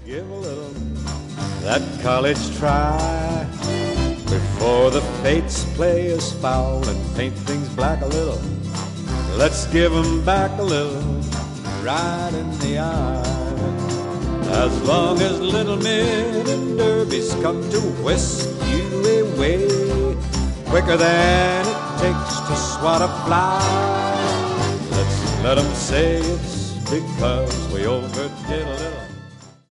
give a little that college try before the fates play us foul and paint things black a little. Let's give 'em back a little right in the eye. As long as little men and derbies come to whisk you away quicker than it takes to swat a fly, let's let 'em say it's because we overdid a little.